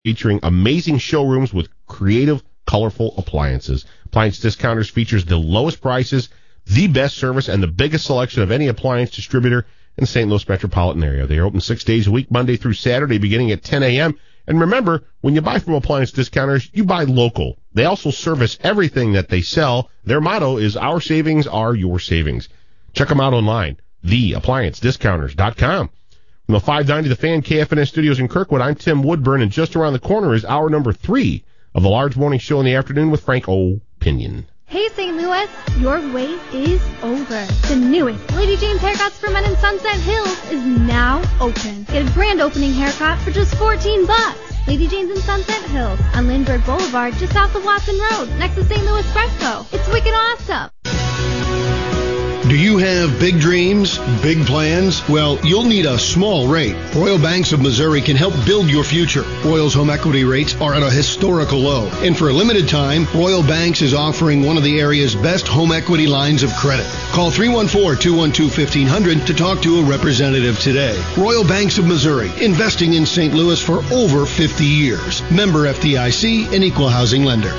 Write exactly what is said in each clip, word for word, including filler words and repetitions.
featuring amazing showrooms with creative, colorful appliances. Appliance Discounters features the lowest prices, the best service, and the biggest selection of any appliance distributor in the Saint Louis metropolitan area. They are open six days a week, Monday through Saturday, beginning at ten a.m. And remember, when you buy from Appliance Discounters, you buy local. They also service everything that they sell. Their motto is, our savings are your savings. Check them out online, the appliance discounters dot com. From the five ninety The Fan K F N S studios in Kirkwood, I'm Tim Woodburn, and just around the corner is hour number three of the large morning show in the afternoon with Frank O'Pinion. Hey, Saint Louis, your wait is over. The newest Lady Jane's Haircuts for Men in Sunset Hills is now open. Get a grand opening haircut for just fourteen bucks. Lady Jane's in Sunset Hills on Lindbergh Boulevard, just south of Watson Road, next to Saint Louis Fresco. It's wicked awesome. Do you have big dreams, big plans? Well, you'll need a small rate. Royal Banks of Missouri can help build your future. Royal's home equity rates are at a historical low. And for a limited time, Royal Banks is offering one of the area's best home equity lines of credit. Call three one four, two one two, fifteen hundred to talk to a representative today. Royal Banks of Missouri, investing in Saint Louis for over fifty years. Member F D I C, an equal housing lender.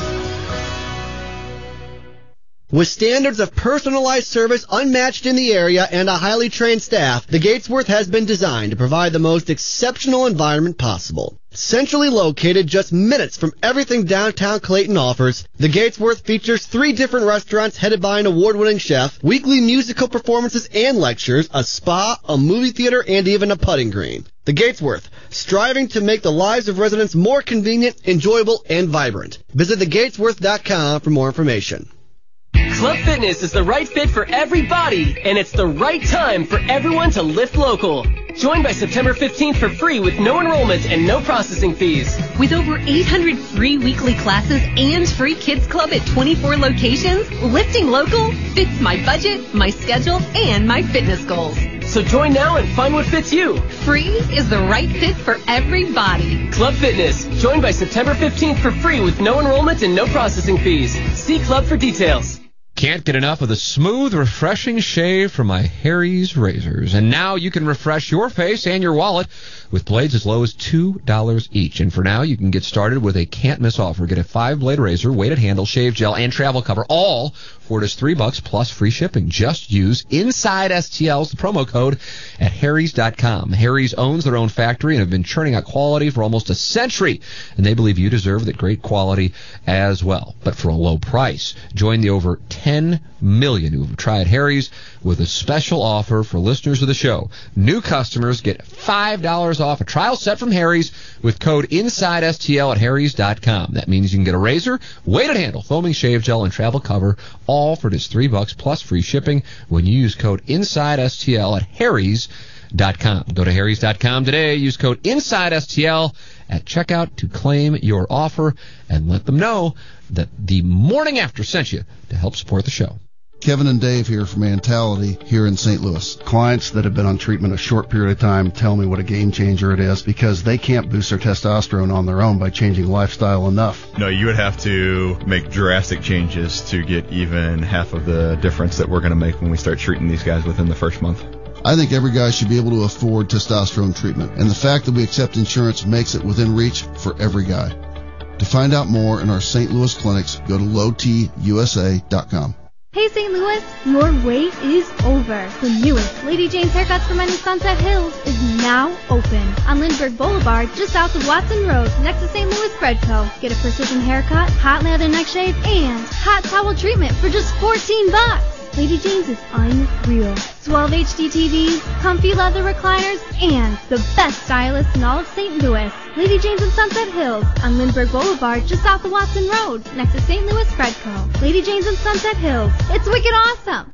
With standards of personalized service unmatched in the area and a highly trained staff, the Gatesworth has been designed to provide the most exceptional environment possible. Centrally located just minutes from everything downtown Clayton offers, the Gatesworth features three different restaurants headed by an award-winning chef, weekly musical performances and lectures, a spa, a movie theater, and even a putting green. The Gatesworth, striving to make the lives of residents more convenient, enjoyable, and vibrant. Visit the gatesworth dot com for more information. Club Fitness is the right fit for everybody, and it's the right time for everyone to lift local. Join by September fifteenth for free with no enrollment and no processing fees. With over eight hundred free weekly classes and free kids club at twenty-four locations, lifting local fits my budget, my schedule, and my fitness goals. So join now and find what fits you. Free is the right fit for everybody. Club Fitness. Join by September fifteenth for free with no enrollment and no processing fees. See Club for details. Can't get enough of the smooth, refreshing shave from my Harry's razors. And now you can refresh your face and your wallet with blades as low as two dollars each. And for now, you can get started with a can't-miss offer. Get a five-blade razor, weighted handle, shave gel, and travel cover, all for just three bucks plus free shipping. Just use Inside S T L's the promo code at harrys dot com. Harry's owns their own factory and have been churning out quality for almost a century, and they believe you deserve that great quality as well, but for a low price. Join the over ten million who have tried Harry's with a special offer for listeners of the show. New customers get five dollars off a trial set from Harry's with code Inside S T L at harrys dot com. That means you can get a razor, weighted handle, foaming shave gel, and travel cover, all for just three bucks plus free shipping when you use code Inside S T L at harrys dot com. Go to harrys dot com today. Use code Inside S T L at checkout to claim your offer and let them know that the morning after sent you to help support the show. Kevin and Dave here from Mentality here in Saint Louis. Clients that have been on treatment a short period of time tell me what a game changer it is because they can't boost their testosterone on their own by changing lifestyle enough. No, you would have to make drastic changes to get even half of the difference that we're going to make when we start treating these guys within the first month. I think every guy should be able to afford testosterone treatment, and the fact that we accept insurance makes it within reach for every guy. To find out more in our Saint Louis clinics, go to low t u s a dot com. Hey, Saint Louis, your wait is over. The newest Lady Jane's Haircuts for Men in Sunset Hills is now open on Lindbergh Boulevard, just south of Watson Road, next to Saint Louis Bread Co. Get a precision haircut, hot lather neck shave, and hot towel treatment for just fourteen bucks. Lady Jane's is unreal. twelve H D T Vs, comfy leather recliners, and the best stylists in all of Saint Louis. Lady Jane's in Sunset Hills on Lindbergh Boulevard, just south of Watson Road, next to Saint Louis Bread Co. Lady Jane's in Sunset Hills. It's wicked awesome.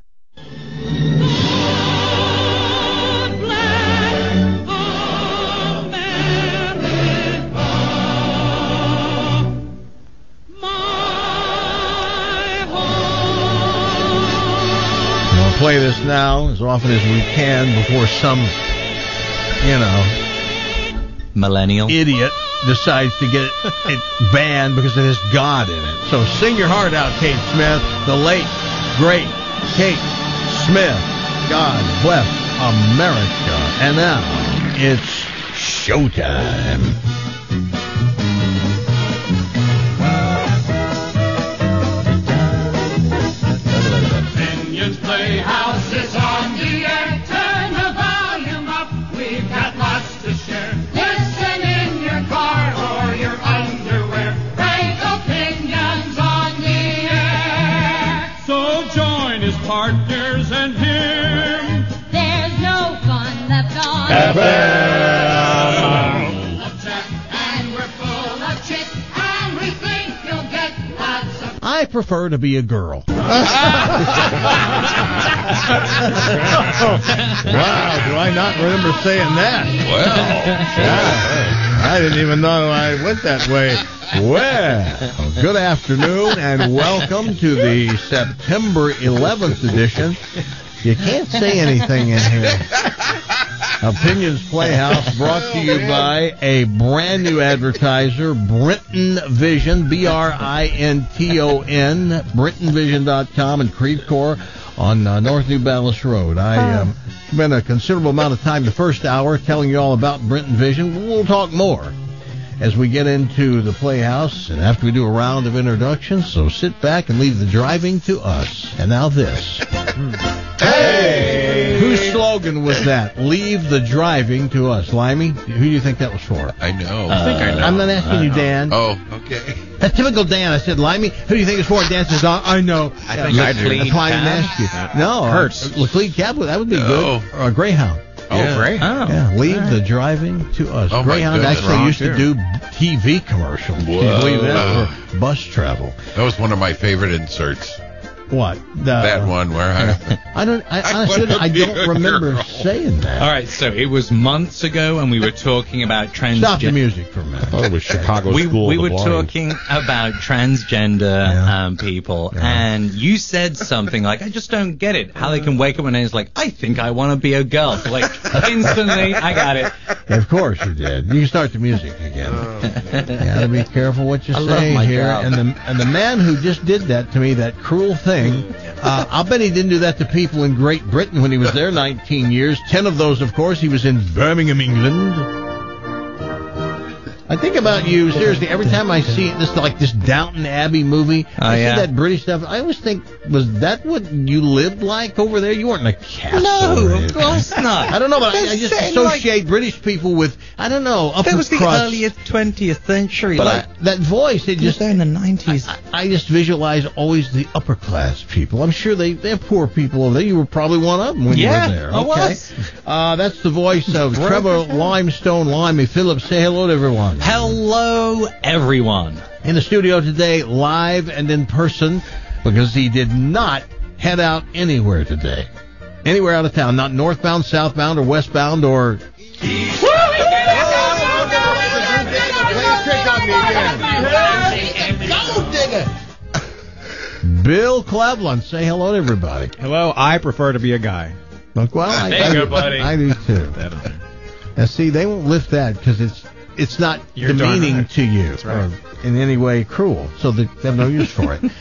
Play this now as often as we can before some, you know, millennial idiot decides to get it banned because it has God in it. So sing your heart out, Kate Smith, the late, great Kate Smith. God bless America. And now it's showtime. it, and we think you'll get lots of... I prefer to be a girl. Wow, do I not remember saying that? Well, I didn't even know I went that way. Well, good afternoon and welcome to the September eleventh edition. You can't say anything in here. Opinions Playhouse brought to you by a brand new advertiser, Brinton Vision, B R I N T O N, Brinton Vision dot com and Creve Coeur on uh, North New Ballas Road. I um, spent a considerable amount of time the first hour telling you all about Brinton Vision. We'll talk more as we get into the Playhouse and after we do a round of introductions. So sit back and leave the driving to us. And now this. Hey! Whose slogan was that? Leave the driving to us. Limey, who do you think that was for? I know. Uh, I think I know. I'm not asking I you, know. Dan. Oh, okay. That's typical Dan. I said, Limey, who do you think it's for? Dan says, I know. I think I do. That's why I didn't ask you. No. Hurts. Uh, Laclede Cab, that would be No. good. Or a Greyhound. Oh, yeah. Greyhound. Yeah, leave All right. the driving to us. Oh, my Greyhound goodness. actually Wrong, used to too. do T V commercials. Can you Whoa. believe that? For bus travel. That was one of my favorite inserts. What? The, that one where I... I don't. I, I honestly, wanna I be don't a remember girl. saying that. All right, so it was months ago, and we were talking about transgender. Stop the music for a minute. Oh, it was Chicago we School we of the were Blind. talking about transgender Yeah. um, people, Yeah. and you said something like, "I just don't get it. How they can wake up and it's like, I think I want to be a girl." So like instantly, I got it. Yeah, of course you did. You can start the music again. You gotta be careful what you I love say my here. job. And the and the man who just did that to me, that cruel thing, uh, I'll bet he didn't do that to people in Great Britain when he was there nineteen years. Ten of those, of course, he was in Birmingham, England. I think about you, seriously, every time I see this, like this Downton Abbey movie, Oh, I yeah. see that British stuff, I always think, was that what you lived like over there? You weren't in a castle. No, or of anything. course not. I don't know, but I, I They're just saying, associate British people with, I don't know, upper That was the crust. earliest twentieth century. But like, I, that voice, it just just, there in the nineties. I, I just visualize always the upper class people. I'm sure they, they're poor people over there. You were probably one of them when Yeah, you were there. I Okay. was. Uh, that's the voice of Trevor Limestone Limey. Philip, say hello to everyone. Hello, everyone. In the studio today, live and in person, because he did not head out anywhere today. Anywhere out of town, not northbound, southbound, or westbound, or... Bill Cleveland, say hello to everybody. Hello, I prefer to be a guy. Look, well, I, There you I, go, buddy. I do too. Now, see, they won't lift that because it's it's not You're darn demeaning right. to you That's right. or in any way cruel, so they have no use for it.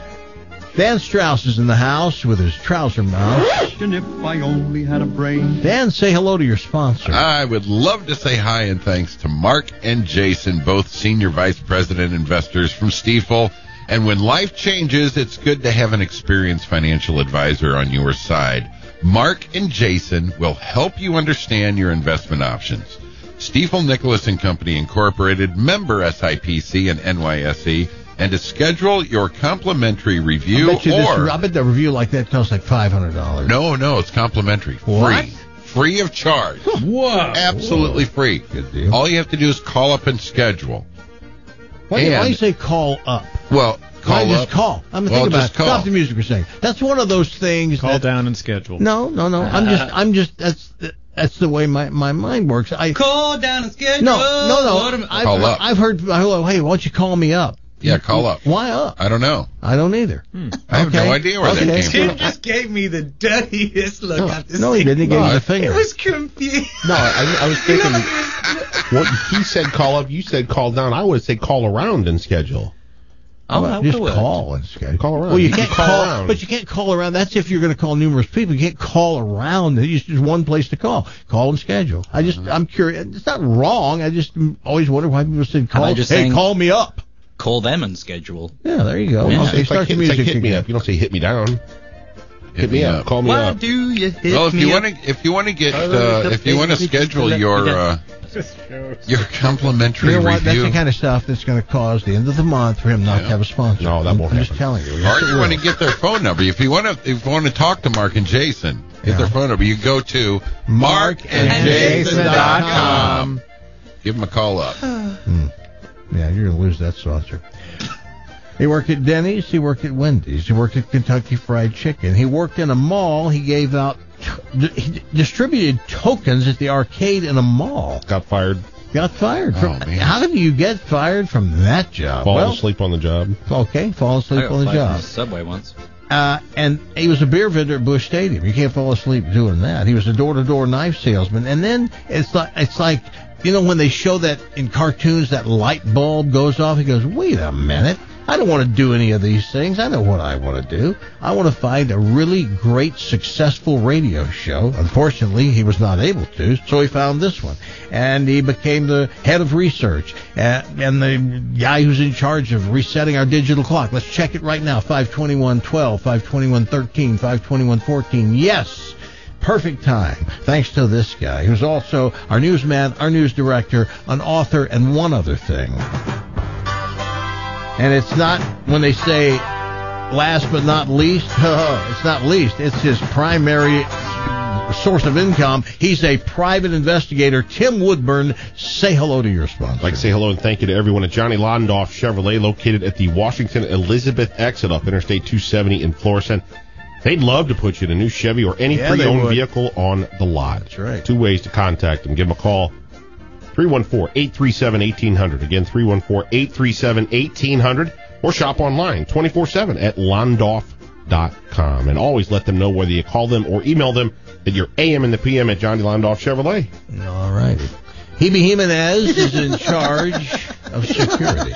Dan Strauss is in the house with his trouser mouth. And if I only had a brain. Dan, say hello to your sponsor. I would love to say hi and thanks to Mark and Jason, both Senior Vice President investors from Stifel. And when life changes, it's good to have an experienced financial advisor on your side. Mark and Jason will help you understand your investment options. Stifel Nicholas and Company Incorporated, member S I P C and N Y S E. And to schedule your complimentary review I bet, you this, or... I bet the review like that costs like five hundred dollars. No, no, it's complimentary. What? Free. Free of charge. Whoa. Absolutely free. Good deal. All you have to do is call up and schedule. Why, do- why And- do you say call up? Well, Why call just up. call? I'm Well, thinking about just it. call. Stop the music for a second. That's one of those things. Call that, down and schedule. No, no, no. I'm just, I'm just. That's that's the way my, my mind works. I Call down and schedule. no, no, no. I've, Call up. I've heard. Hello, hey, why don't you call me up? Yeah, call up. Why up? I don't know. I don't either. I have Okay. no idea where Okay. that came Tim from. just gave me the dirtiest look. No, after no, he seeing didn't. He gave No, me I- the finger. It was confused. No, I, I was thinking what he said call up, you said call down. I would say call around and schedule. Oh, Well, that just would work. call and schedule. Call around. Well, you You can't can call call, around. but you can't call around. That's if you're going to call numerous people. You can't call around. There's just one place to call. Call and schedule. I just, I'm curious. It's not wrong. I just always wonder why people said How call. about just Hey, saying- call me up. Call them and schedule. Yeah, there you go. Yeah. Okay, It's like, start the hit, it's like music hit me again. up. You don't say hit me down. Hit, me up. Call me Why up. do you hit Well, if me you up? want to, if you want to get, Oh, uh, the if you want to basic- schedule your uh, your complimentary You know what? That's review, the kind of stuff that's going to cause the end of the month for him not to Yeah. have a sponsor. No, that won't I'm just happen. telling you. or Yes, it you will. want to get their phone number. If you want to, if you want to talk to Mark and Jason, get Yeah. their phone number. You go to Mark and Jason dot Jason dot com. Give them a call up. Yeah, you're going to use that sponsor. He worked at Denny's. He worked at Wendy's. He worked at Kentucky Fried Chicken. He worked in a mall. He gave out, he distributed tokens at the arcade in a mall. Got fired. Got fired. Oh, From, man. How do you get fired from that job? Falling well, asleep on the job. Okay, fall asleep I got on the fired from job. the Subway once. Uh, and he was a beer vendor at Busch Stadium. You can't fall asleep doing that. He was a door-to-door knife salesman. And then it's like, it's like, you know, when they show that in cartoons, that light bulb goes off. He goes, wait a minute. I don't want to do any of these things. I know what I want to do. I want to find a really great, successful radio show. Unfortunately, he was not able to, so he found this one. And he became the head of research uh, and the guy who's in charge of resetting our digital clock. Let's check it right now. five twenty-one twelve, five twenty-one thirteen, five twenty-one fourteen. Yes! Perfect time. Thanks to this guy, who's also our newsman, our news director, an author, and one other thing. And it's not, when they say last but not least, it's not least. It's his primary source of income. He's a private investigator. Tim Woodburn, say hello to your sponsor. I'd like to say hello and thank you to everyone at Johnny Londoff Chevrolet, located at the Washington Elizabeth exit off Interstate two seventy in Florissant. They'd love to put you in a new Chevy or any Yeah, they pre-owned would. vehicle on the lot. That's right. Two ways to contact them. Give them a call. three one four, eight three seven, one eight hundred. Again, three one four, eight three seven, one eight hundred. Or shop online twenty-four seven at londoff dot com. And always let them know whether you call them or email them that you're A M and the P M at Johnny Londoff Chevrolet. All right. Hebe Jimenez is in charge of security.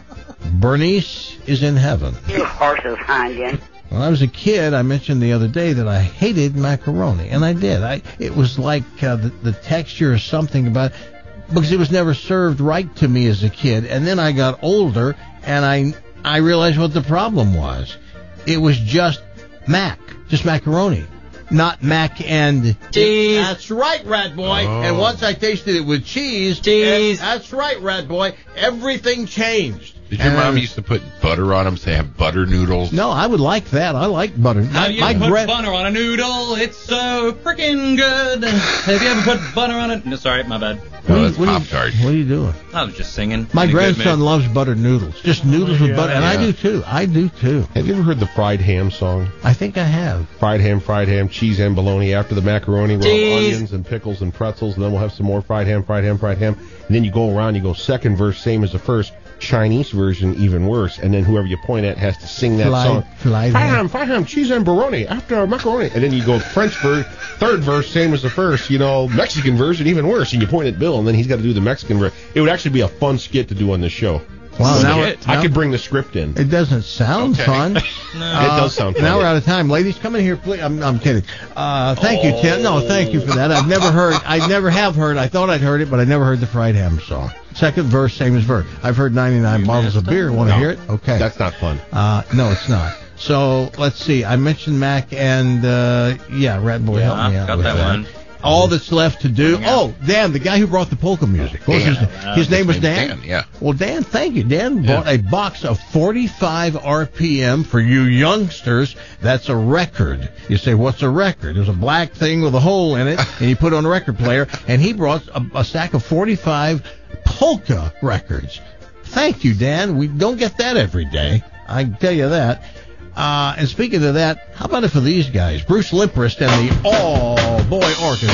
Bernice is in heaven. You horses hanging. When I was a kid, I mentioned the other day that I hated macaroni, and I did. I it was like uh, the, the texture or something about it, because it was never served right to me as a kid. And then I got older, and I I realized what the problem was. It was just mac, just macaroni, not mac and cheese. That's right, Rat Boy. Oh. And once I tasted it with cheese, cheese. That's right, Rat Boy. Everything changed. Did your And- mom used to put butter on them so they have butter noodles? No, I would like that. I like butter. How do you My put gra- butter on a noodle? It's so freaking good. Have you ever put butter on it? No, sorry, my bad. No, that's what are you- Pop-Tart. What are you doing? I was just singing. My In a good grandson mood. loves buttered noodles. Just noodles with yeah, butter. And I yeah. do too. I do too. Have you ever heard the fried ham song? I think I have. Fried ham, fried ham, cheese and bologna. After the macaroni, we'll have Cheese. onions and pickles and pretzels, and then we'll have some more fried ham, fried ham, fried ham. And then you go around, you go second verse, same as the first. Chinese version, even worse. And then whoever you point at has to sing that Fried- song. fried Fried ham. ham, fried ham, cheese and bologna. After macaroni. And then you go French verse, third verse, same as the first. You know, Mexican version, even worse. And you point at Bill, and then he's got to do the Mexican version. It would actually be a fun skit to do on this show. Wow, So now, I it- I now- could bring the script in. It doesn't sound Okay. fun. No. Uh, It does sound fun. Now we're out of time. Ladies, come in here, please. I'm, I'm kidding. Uh, thank you, Tim. No, thank you for that. I've never heard, I never have heard, I thought I'd heard it, but I never heard the fried ham song. Second verse, same as verse. I've heard ninety-nine bottles of beer. Want to No. hear it? Okay. That's not fun. Uh, no, it's not. So let's see. I mentioned Mac and uh, yeah, Rat Boy, help me out got with that one. All that's left to do. Oh, Dan, the guy who brought the polka music. What was his, Dan. name? his name was name's Dan. Dan, yeah. Well, Dan, thank you. Dan bought a box of forty-five R P M for you youngsters. That's a record. You say, what's a record? There's a black thing with a hole in it, and you put it on a record player. And he brought a, a stack of forty-five polka records. Thank you, Dan. We don't get that every day. I can tell you that. Uh, and speaking of that, how about it for these guys? Bruce Limprist and the All Boy Orchestra.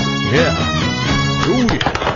Yeah. Ooh,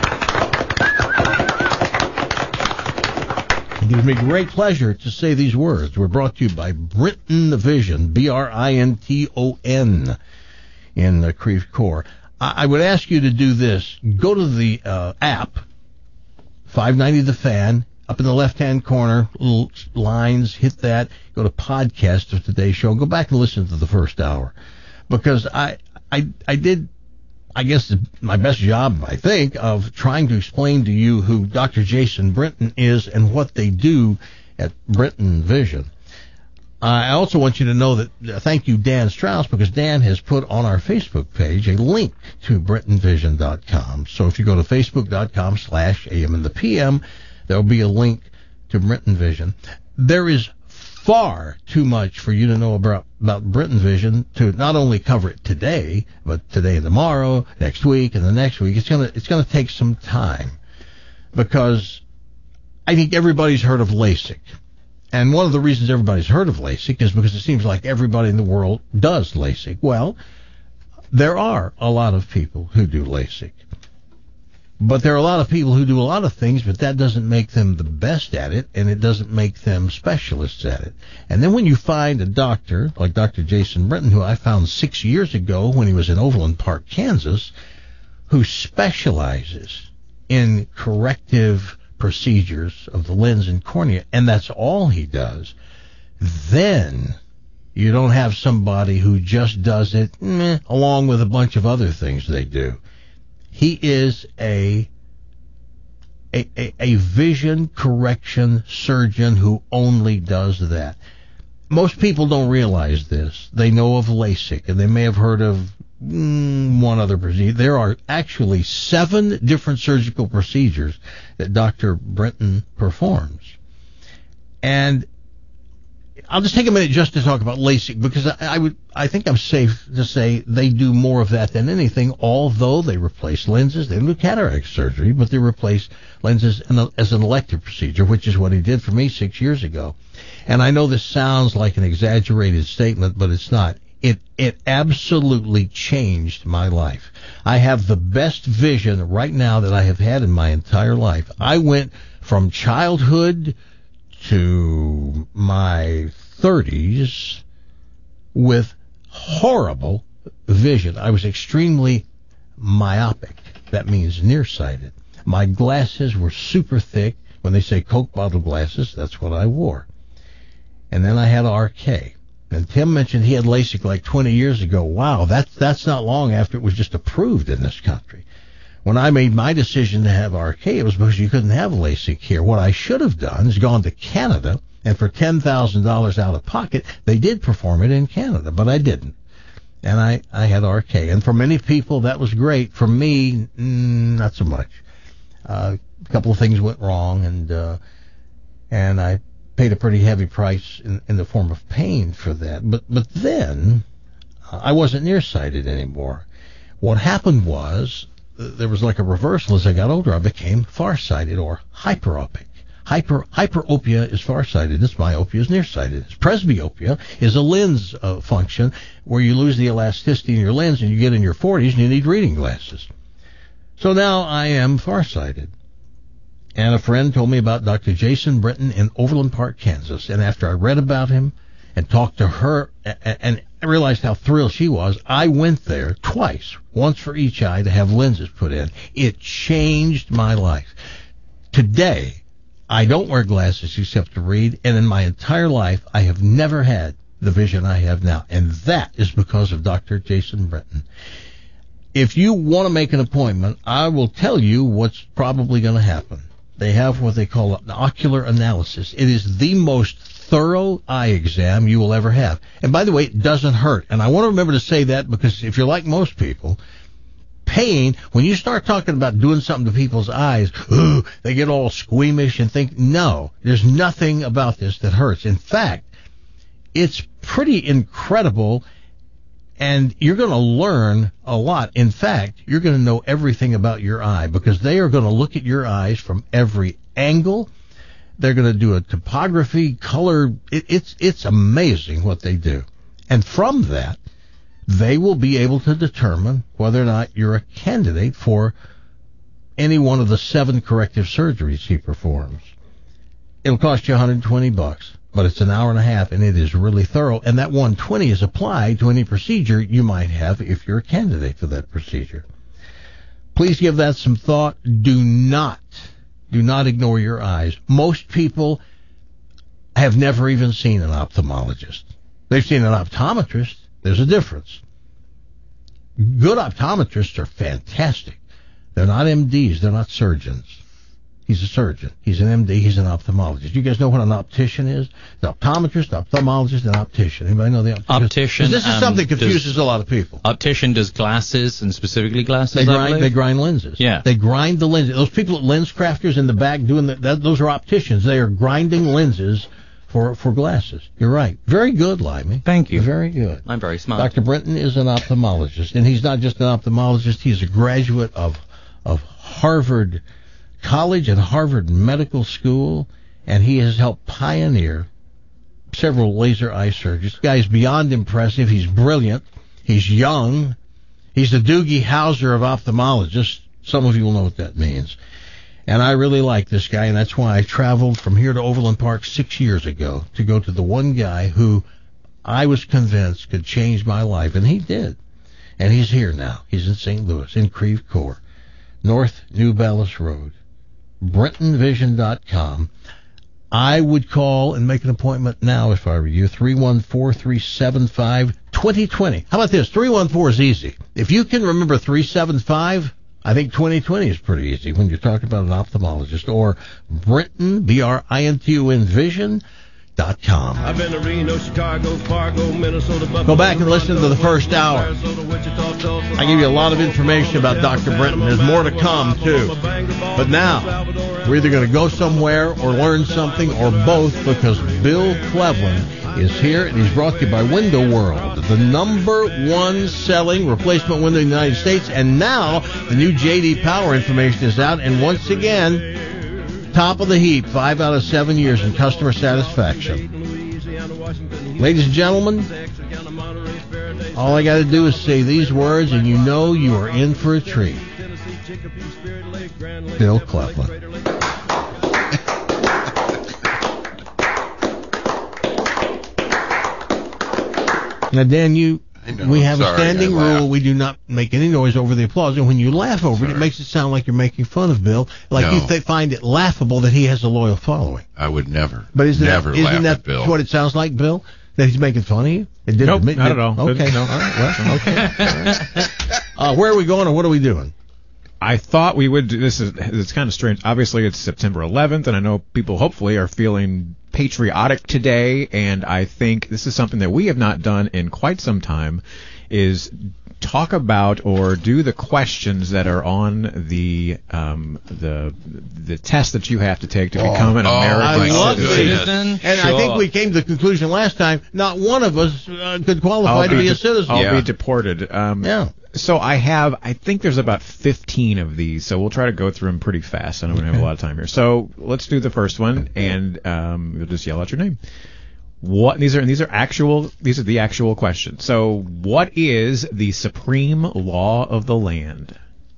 yeah. It gives me great pleasure to say these words. We're brought to you by Brinton Vision, B R I N T O N, in uh, Creve Coeur. I, I would ask you to do this. Go to the uh, app, five ninety The Fan, up in the left-hand corner, little lines, hit that. Go to podcast of today's show. Go back and listen to the first hour. Because I, I, I did, I guess, my best job, I think, of trying to explain to you who Doctor Jason Brinton is and what they do at Brinton Vision. I also want you to know that, uh, thank you, Dan Strauss, because Dan has put on our Facebook page a link to Brinton Vision dot com. So if you go to facebook dot com slash A M and the P M, there will be a link to Brinton Vision. There is far too much for you to know about, about Brinton Vision to not only cover it today, but today and tomorrow, next week and the next week. It's gonna it's gonna take some time, because I think everybody's heard of LASIK. And one of the reasons everybody's heard of LASIK is because it seems like everybody in the world does LASIK. Well, there are a lot of people who do LASIK. But there are a lot of people who do a lot of things, but that doesn't make them the best at it, and it doesn't make them specialists at it. And then when you find a doctor, like Doctor Jason Brenton, who I found six years ago when he was in Overland Park, Kansas, who specializes in corrective procedures of the lens and cornea, and that's all he does, then you don't have somebody who just does it meh, along with a bunch of other things they do. He is a, a a a vision correction surgeon who only does that. Most people don't realize this. They know of LASIK, and they may have heard of mm, one other procedure. There are actually seven different surgical procedures that Doctor Brenton performs. And I'll just take a minute just to talk about LASIK, because I, I would, I think I'm safe to say they do more of that than anything, although they replace lenses. They don't do cataract surgery, but they replace lenses in a, as an elective procedure, which is what he did for me six years ago. And I know this sounds like an exaggerated statement, but it's not. It, it absolutely changed my life. I have the best vision right now that I have had in my entire life. I went from childhood to my thirties with horrible vision. I was extremely myopic. That means nearsighted. My glasses were super thick. When they say Coke bottle glasses, that's what I wore. And then I had R K. And Tim mentioned he had LASIK like twenty years ago. Wow, that's, that's not long after it was just approved in this country. When I made my decision to have R K, it was because you couldn't have LASIK here. What I should have done is gone to Canada, and for ten thousand dollars out of pocket, they did perform it in Canada, but I didn't. And I, I had R K. And for many people, that was great. For me, mm, not so much. Uh, a couple of things went wrong, and uh, and I paid a pretty heavy price in, in the form of pain for that. But, but then, uh, I wasn't nearsighted anymore. What happened was, there was like a reversal. As I got older, I became farsighted or hyperopic. Hyper, hyperopia is farsightedness. Myopia is nearsightedness. Presbyopia is a lens uh, function where you lose the elasticity in your lens and you get in your forties and you need reading glasses. So now I am farsighted. And a friend told me about Doctor Jason Brenton in Overland Park, Kansas. And after I read about him and talked to her and I realized how thrilled she was, I went there twice, once for each eye, to have lenses put in. It changed my life. Today, I don't wear glasses except to read, and in my entire life, I have never had the vision I have now. And that is because of Doctor Jason Brenton. If you want to make an appointment, I will tell you what's probably going to happen. They have what they call an ocular analysis. It is the most thorough eye exam you will ever have. And by the way, it doesn't hurt. And I want to remember to say that, because if you're like most people, pain, when you start talking about doing something to people's eyes, ooh, they get all squeamish and think, no, there's nothing about this that hurts. In fact, it's pretty incredible, and you're going to learn a lot. In fact, you're going to know everything about your eye, because they are going to look at your eyes from every angle. They're going to do a topography, color. It, it's it's amazing what they do. And from that, they will be able to determine whether or not you're a candidate for any one of the seven corrective surgeries he performs. It'll cost you one hundred twenty bucks, but it's an hour and a half, and it is really thorough. And that one hundred twenty is applied to any procedure you might have if you're a candidate for that procedure. Please give that some thought. Do not Do not ignore your eyes. Most people have never even seen an ophthalmologist. They've seen an optometrist. There's a difference. Good optometrists are fantastic. They're not M Ds. They're not surgeons. He's a surgeon. He's an M D. He's an ophthalmologist. You guys know what an optician is? An optometrist, ophthalmologist, and optician. Anybody know the optician? Optician. This is um, something confuses does, a lot of people. Optician does glasses, and specifically glasses. They I grind. believe? They grind lenses. Yeah. They grind the lenses. Those people at Lens Crafters in the back doing that, that those are opticians. They are grinding lenses for for glasses. You're right. Very good, Limey. Thank you. Very good. I'm very smart. Doctor Brenton is an ophthalmologist, and he's not just an ophthalmologist. He's a graduate of of Harvard college and Harvard Medical School, and he has helped pioneer several laser eye surgeries. This guy is beyond impressive. He's brilliant. He's young. He's the Doogie Howser of ophthalmologists. Some of you will know what that means. And I really like this guy, and that's why I traveled from here to Overland Park six years ago to go to the one guy who I was convinced could change my life, and he did. And he's here now. He's in Saint Louis, in Creve Coeur, North New Ballas Road, Brenton Vision dot com. I would call and make an appointment now if I were you, three one four, three seven five, two zero two zero. How about this? three one four is easy. If you can remember three seven five, I think twenty twenty is pretty easy when you're talking about an ophthalmologist. Or Brenton, B R I N T O N, Vision dot com. I've been to Reno, Chicago, Fargo, Minnesota, Buffalo. Go back and listen to the first hour. I give you a lot of information about Doctor Brenton. There's more to come, too. But now, we're either going to go somewhere or learn something or both, because Bill Cleveland is here, and he's brought to you by Window World, the number one selling replacement window in the United States. And now, the new J D Power information is out, and once again, top of the heap, five out of seven years in customer satisfaction. Ladies and gentlemen, all I got to do is say these words, and you know you are in for a treat. Bill Cleveland. Now, Dan, you... know, we have sorry, a standing I rule. We do not make any noise over the applause. And when you laugh over Sorry. it, it makes it sound like you're making fun of Bill. Like No. you th- find it laughable that he has a loyal following. I would never, But isn't never that, isn't laugh that at Bill. what it sounds like, Bill? That he's making fun of you? It didn't Nope, admit- not at all. Okay, No. all right, well, okay. All right. Uh, where are we going, or what are we doing? I thought we would do this. Is it's kind of strange. Obviously, it's September eleventh, and I know people hopefully are feeling patriotic today. And I think this is something that we have not done in quite some time. Is talk about or do the questions that are on the um, the the test that you have to take to Oh, become an oh, American I love citizen. this. And I think we came to the conclusion last time, not one of us uh, could qualify I'll to be de- a citizen. I'll Yeah. be deported. Um, Yeah. So I have, I think there's about fifteen of these, so we'll try to go through them pretty fast. I don't have a lot of time here. So let's do the first one, and um, you'll just yell out your name. What these are? And these are actual. These are the actual questions. So, what is the supreme law of the land?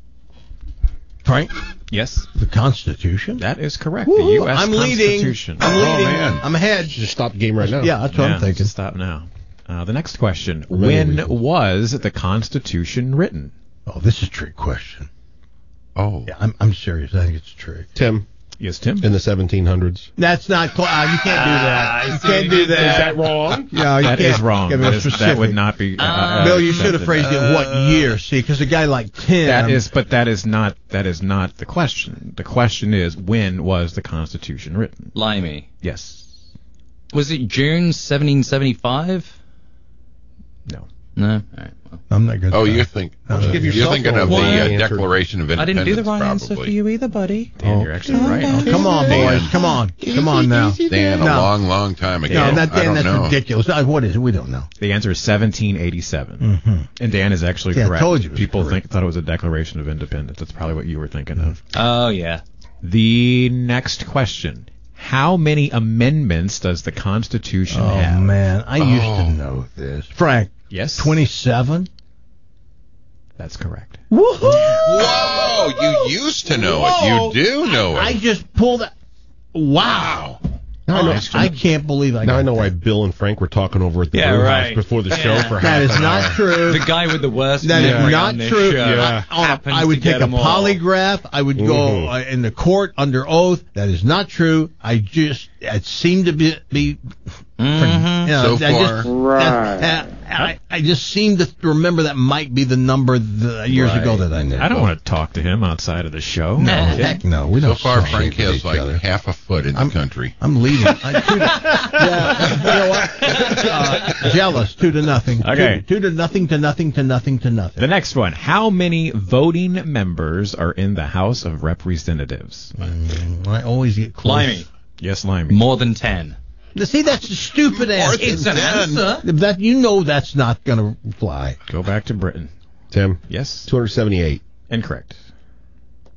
Frank? Yes, The Constitution? that is correct. Woo-hoo, The U S I'm leading. Constitution. I'm leading. Oh, man. I'm ahead. Just stop the game right now. Yeah, that's what Yeah, I'm thinking. Stop now. Uh, the next question: Really When legal. was the Constitution written? Oh, this is a trick question. Oh, Yeah, I'm, I'm serious. I think it's a trick. Tim, Yes, Tim. in the seventeen hundreds. That's not. Cl- uh, you can't do that. You can't do that. Is that wrong? Yeah, you That can't. is wrong. Get more That, is, that specific. would not be. Uh, uh, Bill, you should have accepted. phrased it what year? See, because a guy like Tim. That is, but that is not that is not the question. The question is, when was the Constitution written? Limey. Yes. Was it June seventeen seventy-five? No. No. All right. Well, I'm not good. oh, you think Uh, give you're yourself thinking a of the wrong uh, answer. Declaration of I Independence. didn't do the right answer probably. for you either, buddy. Dan, you're actually right. Oh, come on, boys. Come on. Come on now. Dan, a No. long, long time ago. No, that, I Dan, don't that's know. ridiculous. Uh, What is it? We don't know. The answer is seventeen eighty-seven, Mm-hmm. and Dan is actually Yeah, I correct. told you it was People correct. think thought it was a Declaration of Independence. That's probably what you were thinking of. Oh yeah. The next question: How many amendments does the Constitution Oh, have? man. I used Oh. to know this. Frank, Yes. twenty-seven? That's correct. Woohoo! Whoa, you used to know Whoa. it. You do know it. I just pulled that. Wow. Now I know- I can't believe I Now got I know that. why Bill and Frank were talking over at the Yeah, brew right. house before the show Yeah. for half That is an not hour. true. The guy with the worst That is memory not on this true. show I, I- happens I would to get take a them all. polygraph. I would go Mhm. uh, in the court under oath. That is not true. I just it seemed to be be. Mhm. You know, So I far. just, that- uh, I, I just seem to remember that might be the number the years Right. ago that I knew. I don't want to talk to him outside of the show. No, Okay. heck no. We so don't. far, talk Frank to has each like other. half a foot in I'm- the country. I'm leading. I, two to, yeah, you know what? Uh, jealous. Two to nothing. Okay. Two, two to nothing to nothing to nothing to nothing. The next one: How many voting members are in the House of Representatives? Mm, I always get close. Limey. Yes, Limey. More than ten. Now, see, that's a stupid answer. It's an answer. That you know that's not going to fly. Go back to Britain. Tim, Yes. two hundred seventy-eight. Incorrect.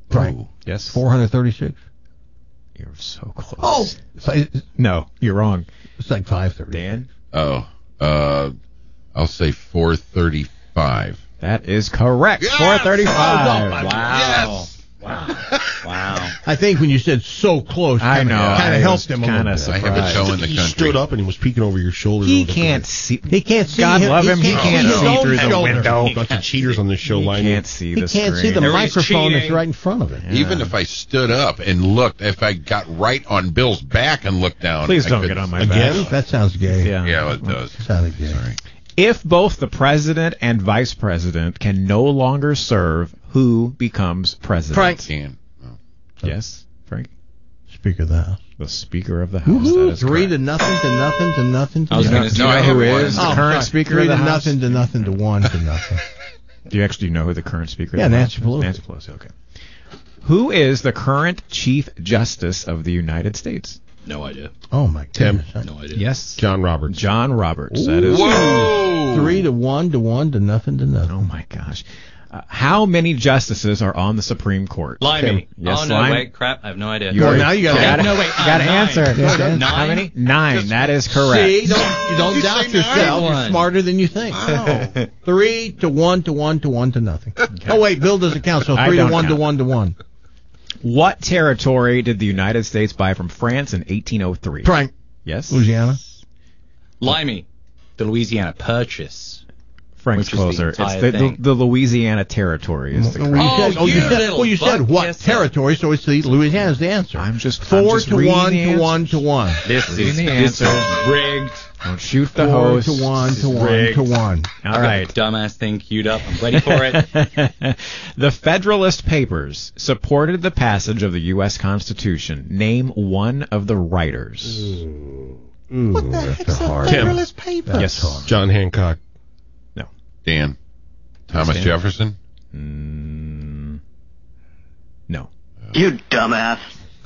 Right. Yes. four hundred thirty-six. You're so close. Oh, so it- No, you're wrong. it's like five thirty. Dan? Oh, uh, I'll say four thirty-five. That is correct. Yes! four thirty-five. Oh, my- Wow. Yes! Wow. Wow. I think when you said so close, I know. kind I of was helped him a kinda little bit. I have a toe in the He country. stood up and he was peeking over your shoulder. He a little bit. can't see. He can't see. God him. love him. He see can't his see own through the shoulder. window. A bunch of cheaters on this show He line. can't see He the can't see screen. the Everybody's microphone that's cheating. right in front of him. Even if I stood up and looked, if I got right on Bill's back and looked down. Please I don't couldn't- get on my Again? back. That sounds gay. Yeah. Yeah, it does. Sounded gay. Sorry. If both the president and vice president can no longer serve, who becomes president? Frank. Can. Yes, Frank. Speaker of the House. The Speaker of the House. That is Three correct. to nothing to nothing to nothing to I was nothing. gonna say- Do you No, I know have who one. is the Oh, current sorry. Speaker Three of the to House? nothing to nothing to one to nothing. Do you actually know who the current Speaker Yeah, of the Nancy House is? Pelosi. Nancy Pelosi, okay. Who is the current Chief Justice of the United States? No idea. Oh my Tim. goodness. No idea. Yes. John Roberts. John Roberts. That is Whoa! Three to one to one to nothing to nothing. Oh my gosh. Uh, how many justices are on the Supreme Court? Limey. Yes, oh, no, Lime? wait, crap. I have no idea. You Well, already- now you gotta- you gotta, No, wait, you gotta uh, answer. nine. Yeah, Nine? How many? Nine. That is correct. See, don't, you don't you doubt say yourself. nine? You're smarter than you think. Wow. Three to one to one to one to nothing. Oh wait, Bill doesn't count. So I three to don't one to count. one to one. What territory did the United States buy from France in eighteen oh three? Frank, Yes. Louisiana. Limey. The Louisiana Purchase. Frank's Which is the closer. It's entire the, the, thing. the Louisiana Territory is the Well, correct. you Oh, said, oh, you you said, little well, you said butt what kisser. territory? So it's the Louisiana's the answer. I'm just I'm Four just to reading one the to answers. one to one. This Reading is the this answers. is rigged. Don't shoot the Four host. to one to one rigged. to one. All I've got right. a dumbass thing queued up. I'm ready for it. The Federalist Papers supported the passage of the U S Constitution. Name one of the writers. Ooh, What the that's heck's a hard. Federalist paper? Yes. John Hancock. Dan. Thomas Dan. Jefferson. Mm, no. You dumbass.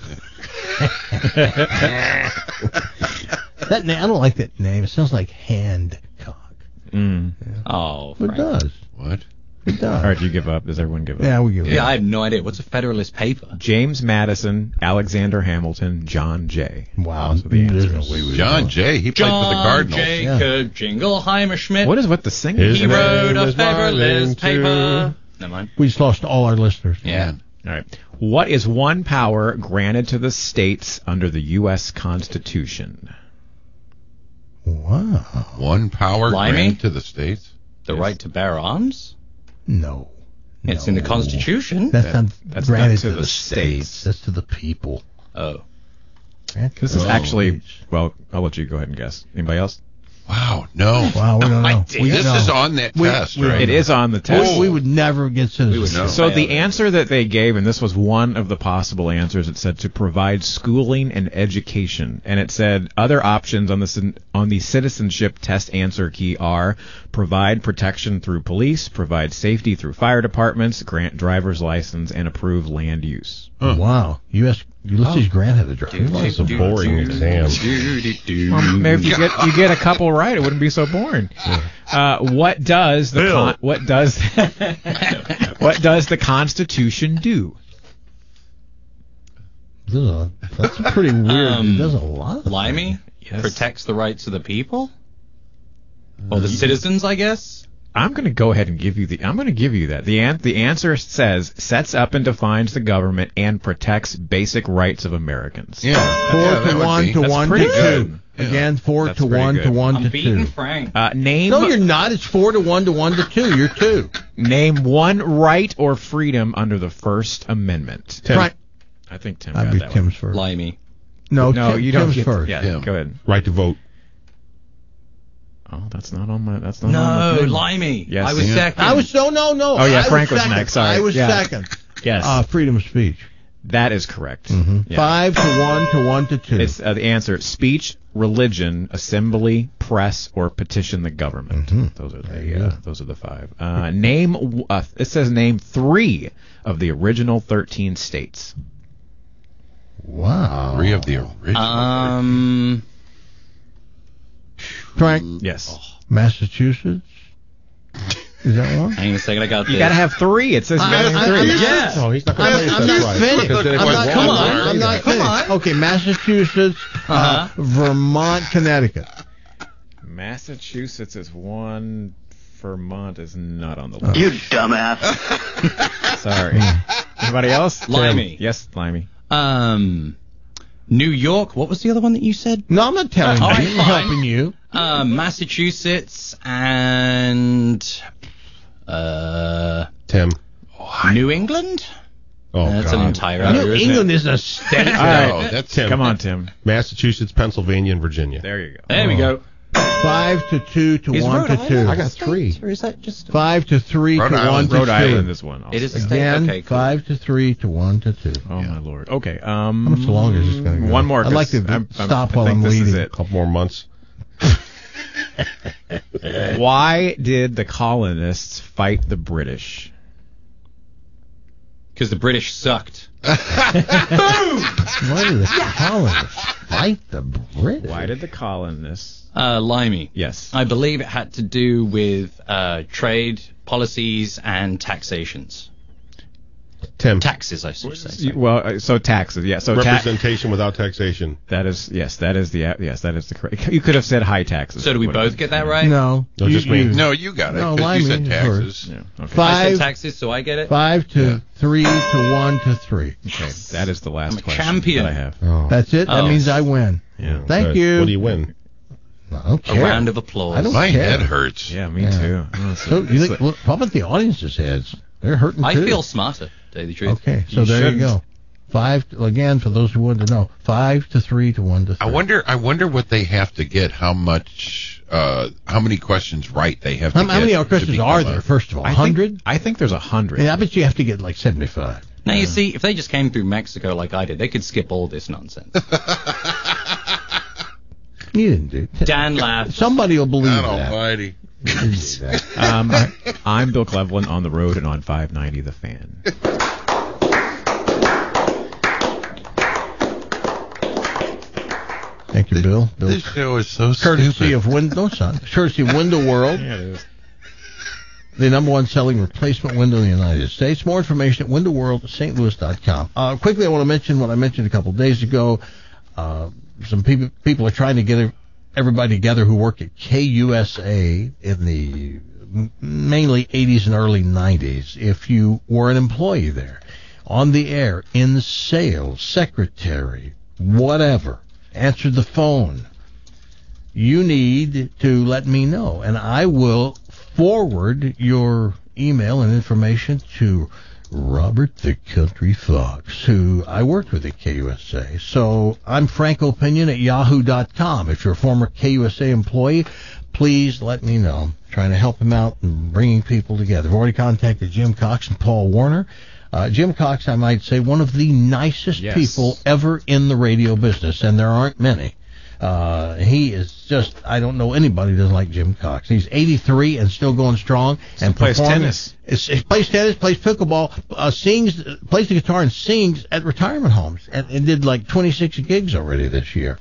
That name, I don't like that name. It sounds like Handcock. Mm. Oh, It Frank. does. What? It does. All right, do you give up? Does everyone give up? Yeah, we give it. Yeah, I have no idea. What's a Federalist paper? James Madison, Alexander Hamilton, John Jay. Wow. Those are the There's answers. no way we John Jay. He played for the John Cardinals. Jacob Jingleheimer Schmidt. What is with the singing? His He wrote name a is Federalist Marlin, paper. Never mind. We just lost all our listeners. Yeah. All right. What is one power granted to the states under the U S Constitution? Wow. One power Limey? granted to the states. The right to bear arms? No. It's in the Constitution. That's not That's granted not to to the the states. states. That's to the people. Oh. This is Oh, actually, geez. well, I'll let you go ahead and guess. Anybody else? Wow. No. Wow, we don't know. We This know. is on that We- test, we- right? It is on the test. We, we would never get citizenship. know. So the Failed it. answer that they gave, and this was one of the possible answers, it said to provide schooling and education, and it said other options on the cin- on the citizenship test answer key are provide protection through police, provide safety through fire departments, grant driver's license, and approve land use. Oh, wow. U S Ulysses Grant had a driver's That's a license. boring exam. Well, maybe if you get you get a couple right, it wouldn't be so boring. Uh, what does the con- what does what does the Constitution do? This is a- That's pretty weird. Um, It does a lot. Of Limey? Yes. Protects the rights of the people? Or the citizens, I guess? I'm going to go ahead and give you the. I'm going to give you that. The an- the answer says sets up and defines the government and protects basic rights of Americans. Yeah. Four yeah, that to would one be- to That's one to pretty two. good. Yeah. Again, four That's to pretty one good. to one I'm to beating two. Frank. Uh, name No, you're not. It's four to one to one to two. You're two. name one right or freedom under the First Amendment. Tim. Right. I think Tim That'd got be that Tim's one. first. Limey. No, No, Tim, you don't Tim's get first. Yeah, Tim. go ahead. Right to vote. Oh, that's not on my. That's not on No, the thing. Limey. Yes. I was Yeah. second. I was no, no, no. Oh, yeah, I Frank was second. next, sorry. I was Yeah. second. Yes, Uh, freedom of speech. that is correct. Mm-hmm. Yeah. Five to one to one to two. It's uh, the answer: speech, religion, assembly, press, or petition the government. Mhm. Those are There the you uh, go. those are the five. Uh, name. w- Uh, it says name three of the original thirteen states. Wow. Three of the original. Um, Frank, Yes. Massachusetts, Is that one? Hang on a second, I got You this. got to have three. It says you got to have three. Yeah. Oh, he's not going to I'm, say I'm that's not right. finished. Because then if I'm I not, walk come over on. there, I'm not Come finished. on. Okay, Massachusetts, uh, Uh-huh. Vermont, Connecticut. Massachusetts is one. Vermont is not on the list. You dumbass. Sorry. Anybody else? Limey. Tim. Yes, Limey. Um, New York. What was the other one that you said? No, I'm not telling Uh, all you. right, I'm fine. helping you. Um, Massachusetts and uh, Tim. New England. Oh, That's God. an entire New area, isn't England it? is a state. All right. No, that's Tim. Come on, Tim. Massachusetts, Pennsylvania, and Virginia. There you go. There we go. Five to two to Is one Rhode to Island two. a I got state, three. Or is that just Five to three Rhode to one Island. to Rhode two. Island is one. Also. It is a state. Again, Okay, cool. five to three to one to two. Oh my lord. Okay. Um. How much longer is this going to go? One more. I'd like 'cause to I'm- I'm- stop I while think I'm this is leading. it. A couple more months. Why did the colonists fight the British? Because the British sucked. Why did the colonists fight the British? Why did the colonists? Uh, Limey. Yes. I believe it had to do with uh, trade policies and taxations. Tim. Taxes, I should say. You- Well, uh, so taxes. Yeah. So ta- Representation without taxation. that is yes. That is the yes. That is the correct. You could have said high taxes. So do we Would've both been- get that right? No. No, just me. No, you got it. No, Because you said Limey heard. taxes. Yeah. Okay. I said Five, taxes, so I get it. five to three to one to three. Okay. That is the last I'm a question champion. that I have. Oh. That's it. That Oh. means I win. Yeah. Thank Okay. you. What do you win? I don't A care. round of applause. I don't My care. head hurts. Yeah. Me Yeah. too. Oh, So you think? Well, how about the audience's heads? They're hurting I too. feel smarter, to tell you the truth. Okay, so You there shouldn't. you go. Five to, again for those who wanted to know. Five to three to one to three. I wonder. I wonder what they have to get. How much? Uh, how many questions right they have to How, get? how many to questions become are a- there? First of all, I hundred. think, I think there's a hundred. Yeah, I bet you have to get like seventy-five. Now, you see, if they just came through Mexico like I did, they could skip all this nonsense. You didn't do. Dan laughed. Somebody will believe God that. Almighty. You didn't do that. Um, I, I'm Bill Cleveland on the road and on five ninety The Fan. Thank you, Bill. Bill. This show is so Courtesy stupid. of Window, son. Courtesy of Window World. Yeah, it is. The number one selling replacement window in the United States. More information at window world Saint Louis dot com. Uh, quickly, I want to mention what I mentioned a couple of days ago. Uh, some people people are trying to get everybody together who work at K U S A in the m- mainly eighties and early nineties. If you were an employee there, on the air, in sales, secretary, whatever, answered the phone, you need to let me know, and I will forward your email and information to Robert the Country Fox, who I worked with at K U S A. So I'm Frank Opinion at yahoo dot com. If you're a former K U S A employee, please let me know. I'm trying to help him out and bringing people together. I've already contacted Jim Cox and Paul Warner. Uh, Jim Cox, I might say, one of the nicest Yes. people ever in the radio business, and there aren't many. Uh, he is just, I don't know anybody who doesn't like Jim Cox. He's eighty-three and still going strong. Still and plays performing. tennis. It's, he plays tennis, plays pickleball, uh, sings, plays the guitar and sings at retirement homes, and, and did like twenty-six gigs already this year.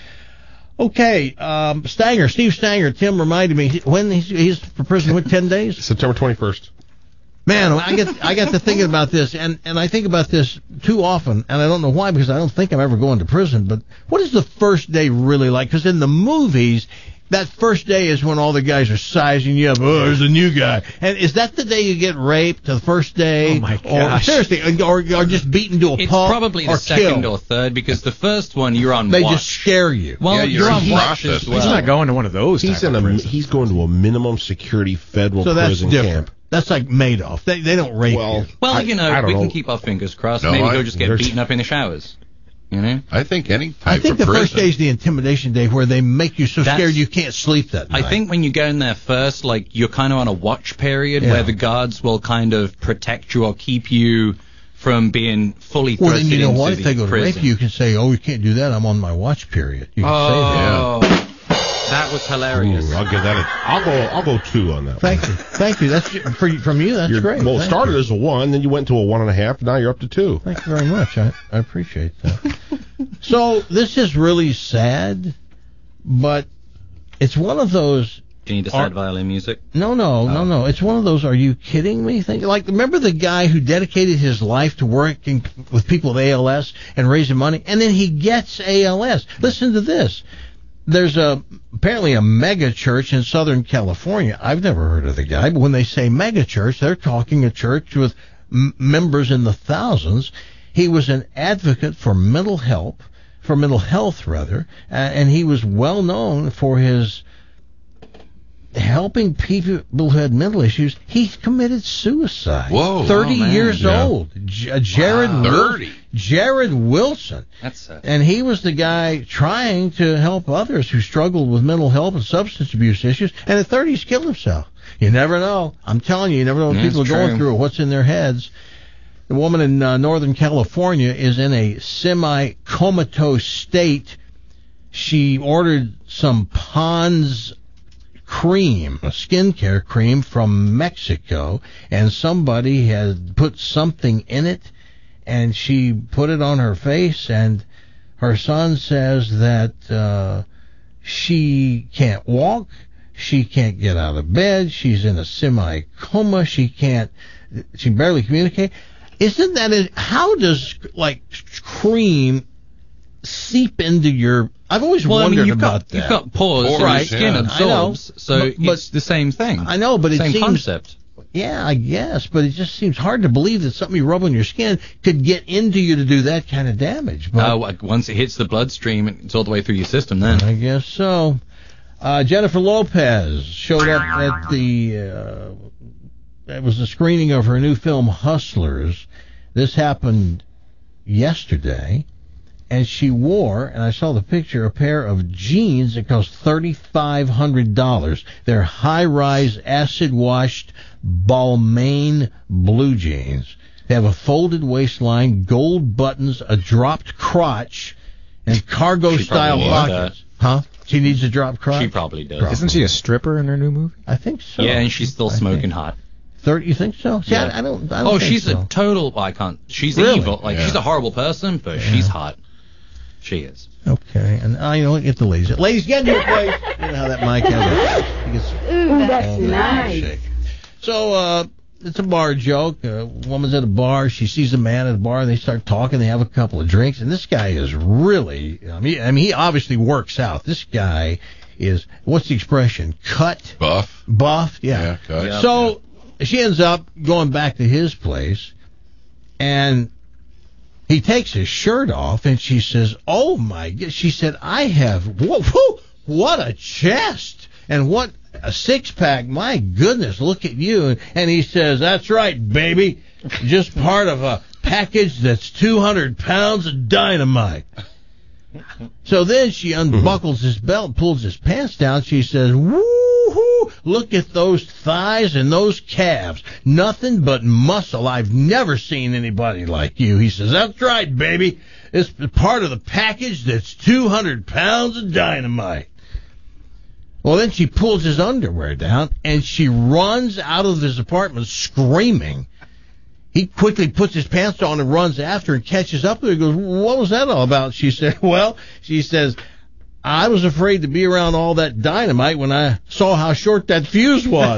Okay, um, Stanger, Steve Stanger, Tim reminded me, when he's, he's for prison, what, ten days? September twenty-first. Man, I get I got to thinking about this, and, and I think about this too often, and I don't know why, because I don't think I'm ever going to prison, but what is the first day really like? Because in the movies, that first day is when all the guys are sizing you up. Oh, there's a new guy. And is that the day you get raped, the first day? Oh, my Or, gosh. seriously, or, or just beaten to a It's pulp? probably the or second killed? or third, because the first one you're on They watch. just scare you. Well, Yeah, you're, you're on in watch process. as well. He's not going to one of those. He's type in of a prisons. he's going to a minimum security federal So that's prison different. camp. That's like Madoff. They they don't rape Well, you. Well, I- you know, I don't we can know. keep our fingers crossed. No, Maybe I- he'll just get there's- beaten up in the showers. You know? I think any type I think of the prison. first day is the intimidation day where they make you so That's- scared you can't sleep that night. I think when you go in there first, like, you're kind of on a watch period Yeah. where the guards will kind of protect you or keep you from being fully Well, thrusted then you know into what? If the they go to prison. rape you, you can say, "Oh, you can't do that. I'm on my watch period." You can Oh, that was hilarious. Ooh, I'll give that. A, I'll go. I'll go two on that. say that. Thank you, thank you. That's for you- from you. That's You're, great. Well, it Thank started you. as a one, then you went to a one and a half. Now you're up to two. Thank you very much. I, I appreciate that. So this is really sad, but it's one of those Can you decide Are- violin music? No, no, no, no. It's one of those "are you kidding me" things. Like, remember the guy who dedicated his life to working with people with A L S and raising money, and then he gets A L S. Listen to this. There's a apparently a mega church in Southern California. I've never heard of the guy, but when they say mega church, they're talking a church with m- members in the thousands. He was an advocate for mental health, for mental health rather, uh, and he was well known for his helping people who had mental issues. He committed suicide. Whoa. thirty Oh, man. years Yeah. old. J- Jared Wow. Wil- thirty. Jared Wilson. That's uh, And he was the guy trying to help others who struggled with mental health and substance abuse issues. And at thirty, he's killed himself. You never know. I'm telling you, you never know what Yeah, people are it's going true. through or what's in their heads. The woman in uh, Northern California is in a semi-comatose state. She ordered some Pond's cream, a skincare cream from Mexico, and somebody had put something in it, and she put it on her face, and her son says that uh, she can't walk, she can't get out of bed, she's in a semi-coma, she can't, she barely communicate. Isn't that it? How does, like, cream seep into your... I've always well, I wondered mean, you've about got, that. You've got pores, Pores, and right. your skin yeah. absorbs, so But- but- it's the same thing. I know, but it same seems... concept. Yeah, I guess, but it just seems hard to believe that something you rub on your skin could get into you to do that kind of damage. But Uh, once it hits the bloodstream, it's all the way through your system then. I guess so. Uh, Jennifer Lopez showed up at the... Uh, it was a screening of her new film, Hustlers. This happened yesterday. And she wore, and I saw the picture, a pair of jeans that cost thirty-five hundred dollars. They're high-rise, acid-washed Balmain blue jeans. They have a folded waistline, gold buttons, a dropped crotch, and cargo-style needs pockets. Huh? She needs a dropped crotch? She probably does. Probably. Isn't she a stripper in her new movie? I think so. Yeah, and she's still I smoking think. hot. Thirty? You think so? See, Yeah. I, I don't. I don't Oh, think she's so. a total. I can't. She's Really? evil. Like Yeah. she's a horrible person, but Yeah. she's hot. She is. Okay, and I you know get the ladies. Ladies, get into your place. You know how that mic has. Ooh, that's nice. So uh, it's a bar joke. A woman's at a bar. She sees a man at a bar. They start talking. They have a couple of drinks, and this guy is really. I mean, I mean, he obviously works out. This guy is. What's the expression? Cut. Buff. Buff. Yeah. Yeah, cut. Yeah. So she ends up going back to his place, and he takes his shirt off, and she says, "Oh my God!" She said, "I have whoa, whoa, what a chest and what a six pack! My goodness, look at you!" And he says, "That's right, baby, just part of a package that's two hundred pounds of dynamite." So then she unbuckles his belt, pulls his pants down. She says, "Woo-hoo! Look at those thighs and those calves. Nothing but muscle. I've never seen anybody like you." He says, "That's right, baby. It's part of the package that's two hundred pounds of dynamite." Well, then she pulls his underwear down, and she runs out of his apartment screaming. He quickly puts his pants on and runs after and catches up with her. He goes, "What was that all about?" She said, "Well," she says, "I was afraid to be around all that dynamite when I saw how short that fuse was."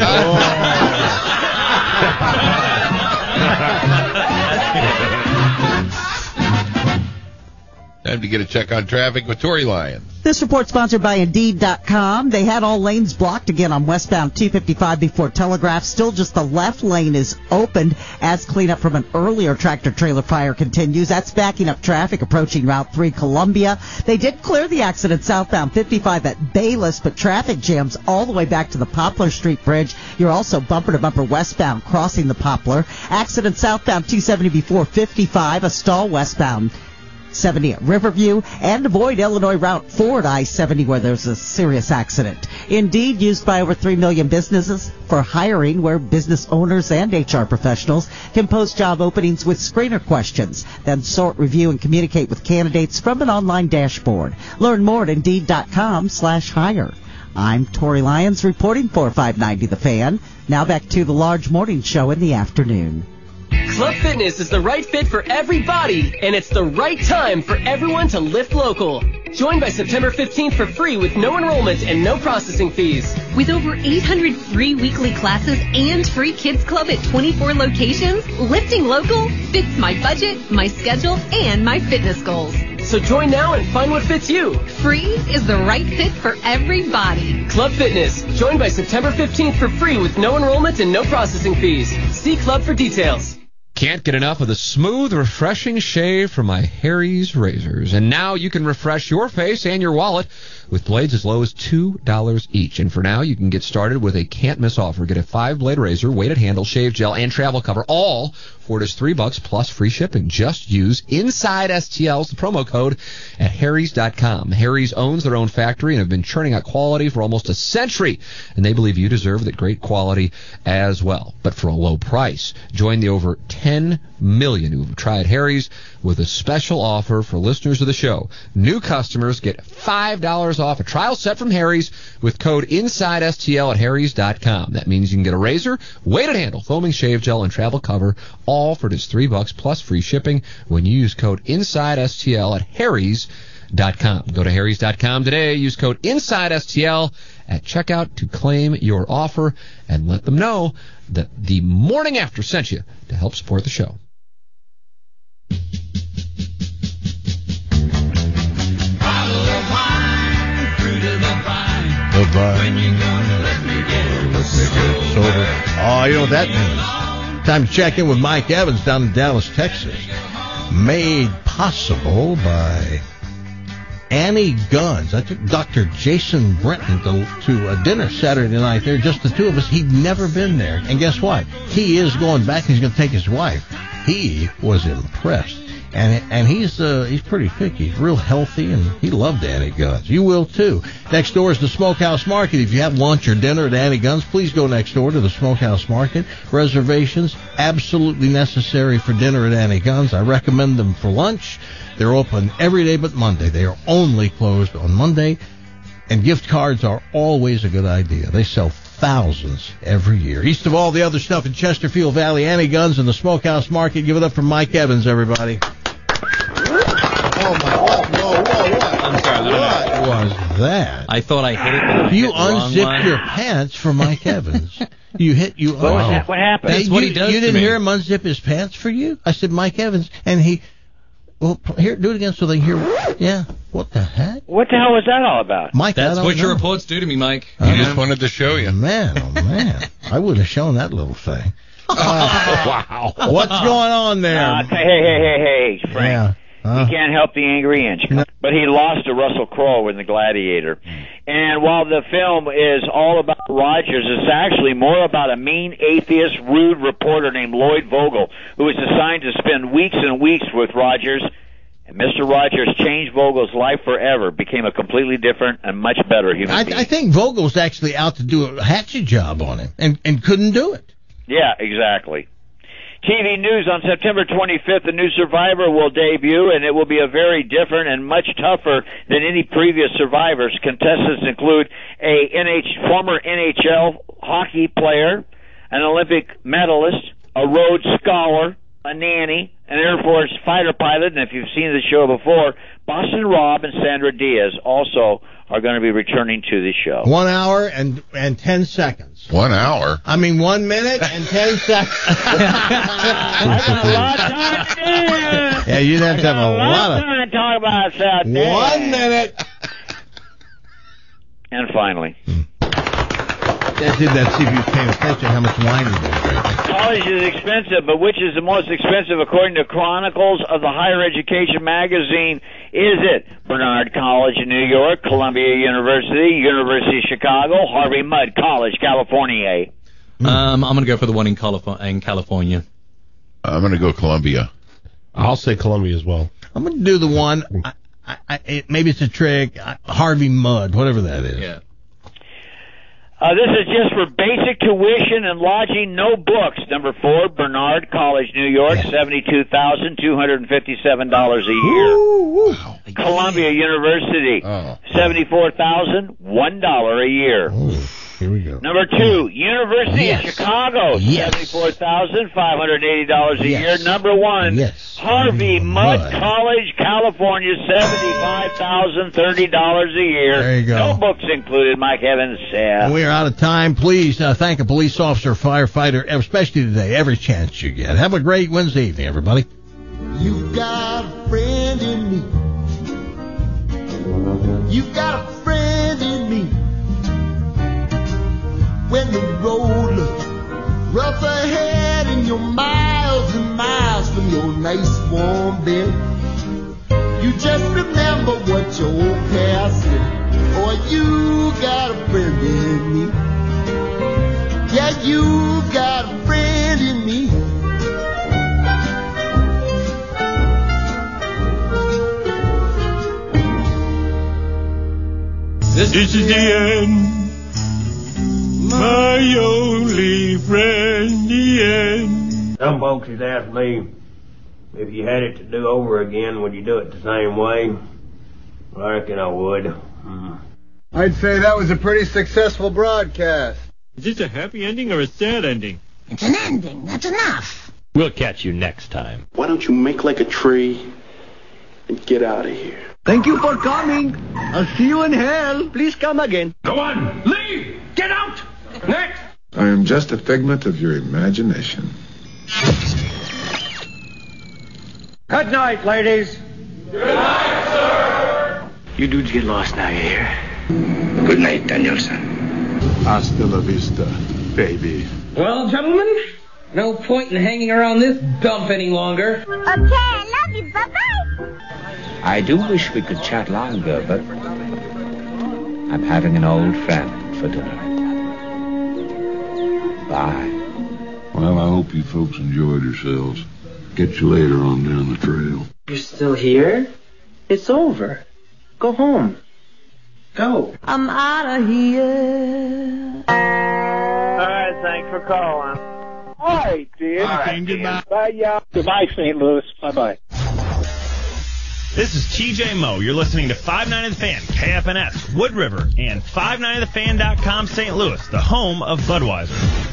Time to get a check on traffic with Tory Lyons. This report sponsored by Indeed dot com. They had all lanes blocked again on westbound two fifty-five before Telegraph. Still just the left lane is opened as cleanup from an earlier tractor-trailer fire continues. That's backing up traffic approaching Route three Columbia. They did clear the accident southbound fifty-five at Bayless, but traffic jams all the way back to the Poplar Street Bridge. You're also bumper-to-bumper westbound crossing the Poplar. Accident southbound two seventy before fifty-five, a stall westbound seventy at Riverview, and avoid Illinois Route four at I seventy where there's a serious accident. Indeed, used by over three million businesses for hiring, where business owners and H R professionals can post job openings with screener questions, then sort, review, and communicate with candidates from an online dashboard. Learn more at Indeed.com slash hire. I'm Tory Lyons reporting for five ninety The Fan. Now back to the large morning show in the afternoon. Club Fitness is the right fit for everybody, and it's the right time for everyone to lift local. Join by September fifteenth for free with no enrollment and no processing fees. With over eight hundred free weekly classes and free kids club at twenty-four locations, lifting local fits my budget, my schedule, and my fitness goals. So join now and find what fits you. Free is the right fit for everybody. Club Fitness. Join by September fifteenth for free with no enrollment and no processing fees. See Club for details. Can't get enough of the smooth, refreshing shave from my Harry's razors. And now you can refresh your face and your wallet with blades as low as two dollars each. And for now, you can get started with a can't-miss offer. Get a five-blade razor, weighted handle, shave gel, and travel cover, all for just three bucks plus free shipping. Just use Inside S T L's the promo code at harrys dot com. Harry's owns their own factory and have been churning out quality for almost a century, and they believe you deserve that great quality as well, but for a low price. Join the over ten million who've tried Harry's with a special offer for listeners of the show. New customers get five dollars off a trial set from Harry's with code Inside S T L at harrys dot com. That means you can get a razor, weighted handle, foaming shave gel, and travel cover, all for just three bucks plus free shipping when you use code Inside S T L at harrys dot com. Go to harrys dot com today. Use code Inside S T L at checkout to claim your offer, and let them know that the morning after sent you to help support the show. The vine. Let me get sober. Oh, you know what that means? Time to check in with Mike Evans down in Dallas, Texas. Made possible by Annie Guns. I took Doctor Jason Brenton to, to a dinner Saturday night there, just the two of us. He'd never been there. And guess what? He is going back, and he's going to take his wife. He was impressed. And and he's uh, he's pretty fit. He's real healthy, and he loved Annie Guns. You will, too. Next door is the Smokehouse Market. If you have lunch or dinner at Annie Guns, please go next door to the Smokehouse Market. Reservations, absolutely necessary for dinner at Annie Guns. I recommend them for lunch. They're open every day but Monday. They are only closed on Monday. And gift cards are always a good idea. They sell thousands every year. East of all the other stuff in Chesterfield Valley, Annie Guns and the Smokehouse Market. Give it up for Mike Evans, everybody. Oh, my God. Whoa, whoa, what? I'm sorry. What was that? I thought I hit it, but I You hit the wrong unzipped one. your pants for Mike Evans. You hit, you. What was that? What happened? Hey, That's what you, he does You to didn't me. hear him unzip his pants for you? I said, Mike Evans, and he, well, here, do it again so they can hear. Yeah. What the heck? What the hell was that all about? Mike, I That's don't what your know. reports do to me, Mike. He just wanted to show you. Man, oh, man. I wouldn't have shown that little thing. Uh, Wow. What's going on there? Uh, hey, hey, hey, hey, hey, Frank. Yeah. Huh? He can't help the angry inch. But he lost to Russell Crowe in The Gladiator. And while the film is all about Rogers, it's actually more about a mean, atheist, rude reporter named Lloyd Vogel, who was assigned to spend weeks and weeks with Rogers. And Mister Rogers changed Vogel's life forever, became a completely different and much better human I, being. I think Vogel's actually out to do a hatchet job on him and, and couldn't do it. Yeah, exactly. T V news on September twenty-fifth, the new Survivor will debut, and it will be a very different and much tougher than any previous Survivors. Contestants include a N H former N H L hockey player, an Olympic medalist, a Rhodes Scholar, a nanny, an Air Force fighter pilot, and if you've seen the show before, Boston Rob and Sandra Diaz also are going to be returning to the show. One hour and and ten seconds. One hour? I mean, one minute and ten seconds. I've got a lot of time to do it. Yeah, you'd have to have a A lot lot of of. time to talk about South One minute. And finally, I did that, see if you were paying attention how much wine you did. college is expensive, but which is the most expensive according to Chronicles of the Higher Education magazine? Is it Bernard College in New York, Columbia University, University of Chicago, Harvey Mudd College, California? Um, I'm going to go for the one in, Calif- in California. I'm going to go Columbia. I'll say Columbia as well. I'm going to do the one. I, I, I, it, maybe it's a trick. I, Harvey Mudd, whatever that is. Yeah. Uh, this is just for basic tuition and lodging, no books. Number four, Bernard College, New York, seventy-two thousand two hundred fifty-seven dollars a year. Ooh, wow. Columbia University, Oh. seventy-four thousand one dollar a year. Ooh. Here we go. Number two, University Yes. of Chicago, Yes. seventy-four thousand five hundred eighty dollars a Yes. year. Number one, Yes. Harvey Mudd Mudd. College, California, seventy-five thousand thirty dollars a year. There you go. No books included, Mike Evans said. We are out of time. Please uh, thank a police officer, firefighter, especially today, every chance you get. Have a great Wednesday evening, everybody. You got a friend in me. You got a friend in me. When the road looks rough ahead and you're miles and miles from your nice warm bed, you just remember what your old past said. Boy, you got a friend in me. Yeah, you got a friend in me. This is the end. My only friend, the end. Some folks has asked me if you had it to do over again, would you do it the same way? Well, I reckon I would. Mm. I'd say that was a pretty successful broadcast. Is this a happy ending or a sad ending? It's an ending. That's enough. We'll catch you next time. Why don't you make like a tree and get out of here? Thank you for coming. I'll see you in hell. Please come again. Go on, leave! Get out! Next! I am just a figment of your imagination. Good night, ladies. Good night, sir! You dudes get lost now, you hear? Good night, Danielson. Hasta la vista, baby. Well, gentlemen, no point in hanging around this dump any longer. Okay, I love you. Bye-bye. I do wish we could chat longer, but I'm having an old friend for dinner. Bye. Well, I hope you folks enjoyed yourselves. Get you later on down the trail. You're still here? It's over. Go home. Go. I'm out of here. All right, thanks for calling. All right, dude. All right, goodbye. Bye, y'all. Goodbye, Saint Louis. Bye-bye. This is T J Moe. You're listening to five ninety The Fan, K F N S, Wood River, and five ninety the fan dot com Saint Louis, the home of Budweiser.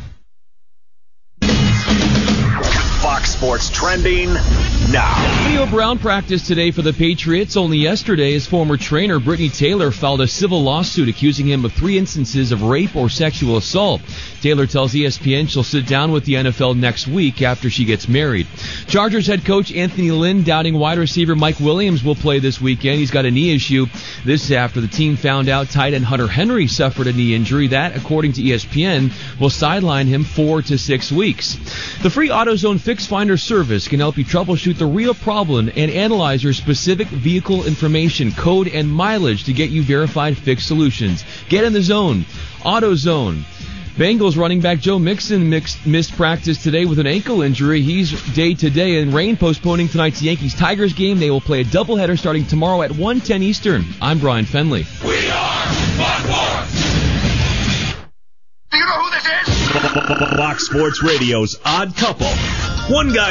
Fox Sports trending now. Leo Brown practiced today for the Patriots. Only yesterday, his former trainer, Brittany Taylor, filed a civil lawsuit accusing him of three instances of rape or sexual assault. Taylor tells E S P N she'll sit down with the N F L next week after she gets married. Chargers head coach Anthony Lynn doubting wide receiver Mike Williams will play this weekend. He's got a knee issue. This after the team found out tight end Hunter Henry suffered a knee injury that, according to E S P N, will sideline him four to six weeks. The free AutoZone Fix Finder service can help you troubleshoot the real problem and analyze your specific vehicle information, code, and mileage to get you verified fix solutions. Get in the zone. AutoZone. Bengals running back Joe Mixon mixed, missed practice today with an ankle injury. He's day-to-day, and rain postponing tonight's Yankees-Tigers game. They will play a doubleheader starting tomorrow at one ten Eastern. I'm Brian Fenley. We are Fox Sports. Do you know who this is? Fox Sports Radio's Odd Couple. One guy